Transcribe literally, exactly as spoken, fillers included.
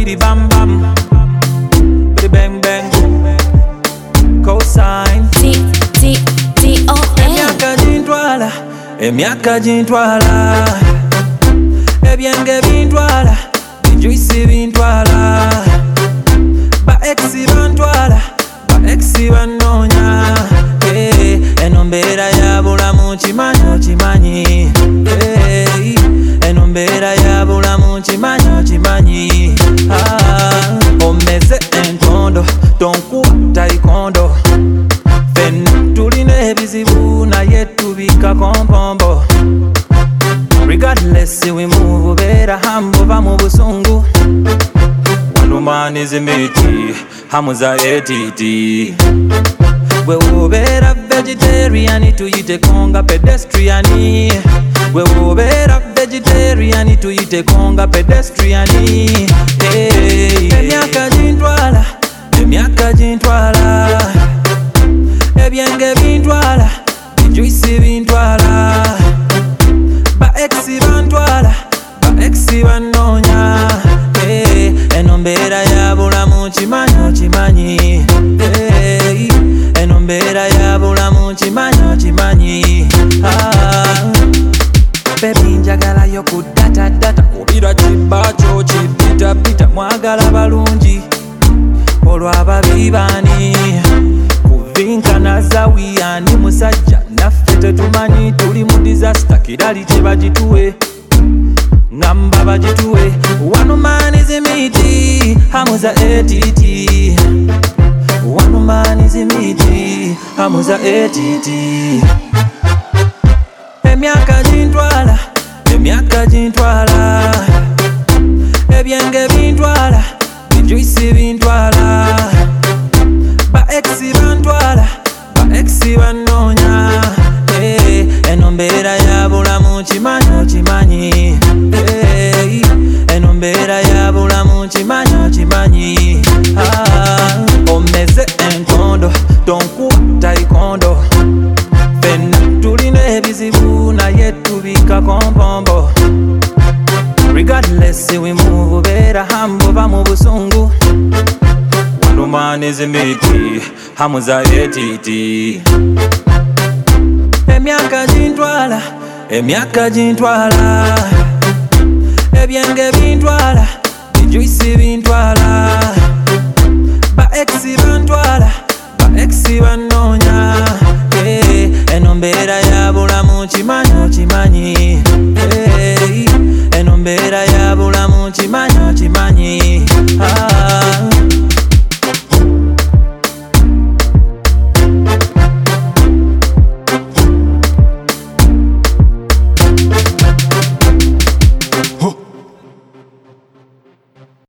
bidi bam bam, bidi bang bang, cosign. T T T O N. Emyaka gintwala, emyaka gintwala, ebyenge bintwala, bijuisi bintwala, ba exi bantwala, ba exi banonya. Hey, eno mbeera ya bulamu kimanyi okimanyi. Hey, eno mbeera ya bulamu kimanyi okimanyi. Ah, omeze enkondo tonkuba taikondo. Fenna tulina ebizibu naye tubika kompombo. Regardless we move beera hambo ba mu busungu. Wanumanizimiti hamuza etiti. We wobeera vegetarian tuyite konga pedestrian. We wobeera vegetarian tuyite konga pedestrian. Hey, emyaka gintwala, emyaka gintwala, ebyenge bintwala, bijuisi bintwala, ba exi bantwala, ba exi banonya. Hey, eno mbeera ya bulamu kimanyi okimanyi. Hey, eno mbeera ya bulamu kimanyi okimanyi. Ah, baby njagalayo kudata data kubira kibba kyo kibita bita mwagala balungi olwo ababi bani kuvinkana zawiyani musajja naffe tetumanyi tuli mu disaster kirali kye bagituwe ngamba bagituwe wanumanizimiti hamuza etiti wanumanizimiti hamuza etiti. Emyaka gintwala, emyaka gintwala, ebyenge bintwala, bijuisi bintwala, ba exi bantwala, ba exi banonya. Hey, eno mbeera ya bulamu kimanyi okimanyi. Hey, eno mbeera ya bulamu kimanyi okimanyi. Ah, omeze enkondo tonkuba taikondo. Fenna tulina ebizibu naye tubika kompombo. Regardless we move beera hambo ba mu busungu. Wanumanizimiti hamuza etiti. Emyaka gintwala, emyaka gintwala, ebyenge bintwala, bijuisi bintwala, ba exi bantwala, ba exi banonya.